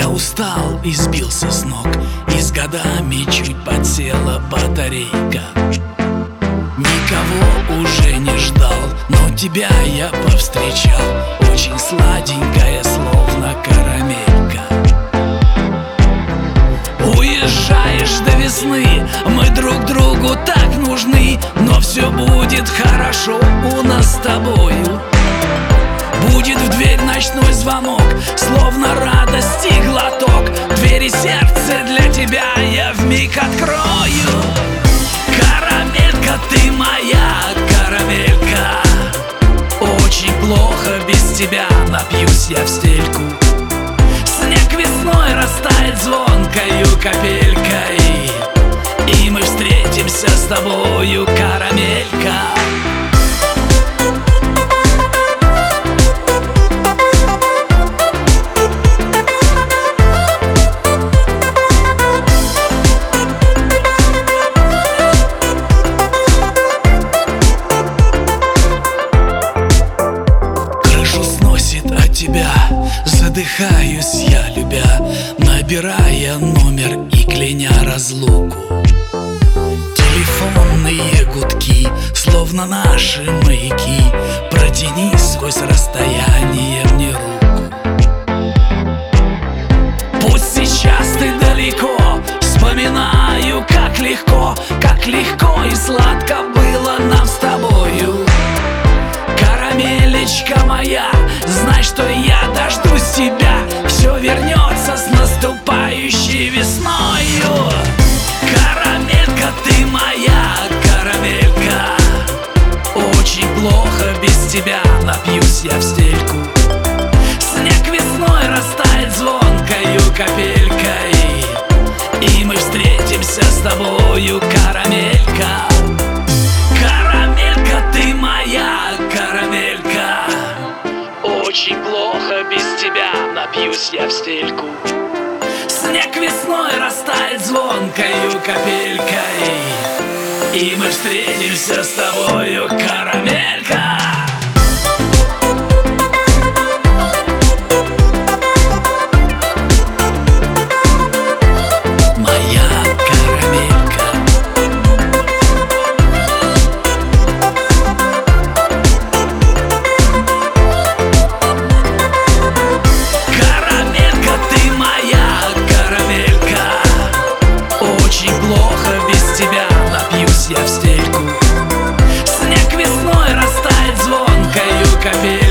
Я устал и сбился с ног, и с годами чуть подсела батарейка. Никого уже не ждал, но тебя я повстречал, очень сладенькая, словно карамелька. Уезжаешь до весны, мы друг другу так нужны, но все будет хорошо у нас с тобою. Будет в дверь ночной звонок, словно радости глоток. Двери сердца для тебя я вмиг открою. Карамелька, ты моя карамелька. Очень плохо без тебя, напьюсь я в стельку. Снег весной растает звонкою капелькой, и мы встретимся с тобою, карамелька. Задыхаюсь я, любя, набирая номер и кляня разлуку. Телефонные гудки, словно наши маяки. Протяни сквозь расстояние мне руку. Пусть сейчас ты далеко, вспоминаю, как легко и сладко было нам с тобою. Карамелечка моя, знай, что я дождусь тебя. Все вернется с наступающей весною. Карамелька, ты моя карамелька. Очень плохо без тебя, напьюсь я в стельку. Снег весной растает звонкою капелькой, и мы встретимся с тобою, карамелька. Карамелька, ты моя карамелька. Очень плохо без тебя, напьюсь я в стельку. Снег весной растает звонкою капелькой, и мы встретимся с тобою, карамелька. Я в стельку. Снег весной растает звонкою капелькой,